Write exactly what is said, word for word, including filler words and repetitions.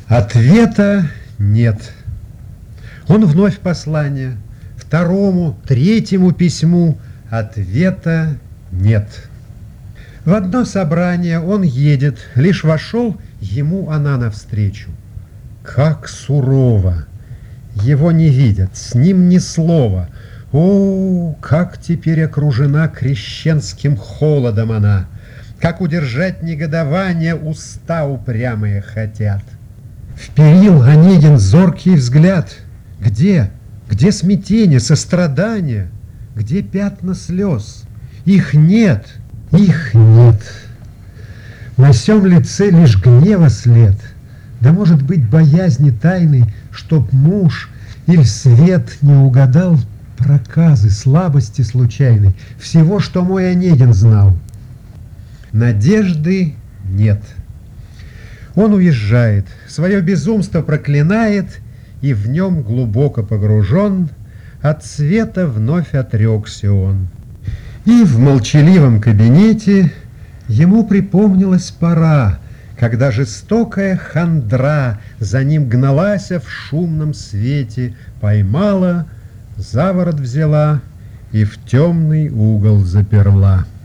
Ответа нет. Он вновь послание, второму, третьему письму, ответа нет. В одно собрание он едет, лишь вошел, ему она навстречу. Как сурово! Его не видят, с ним ни слова. О, как теперь окружена крещенским холодом она! Как удержать негодование уста упрямые хотят! Вперил Онегин зоркий взгляд. Где? Где смятение, сострадание? Где пятна слез? Их нет, их нет. На сём лице лишь гнева след. Да, может быть, боязни тайной, чтоб муж или свет не угадал проказы, слабости случайной, всего, что мой Онегин знал. Надежды нет. Он уезжает, свое безумство проклинает, и в нем глубоко погружен, от света вновь отрекся он. И в молчаливом кабинете ему припомнилась пора, когда жестокая хандра за ним гналась в шумном свете, поймала, за ворот взяла и в темный угол заперла.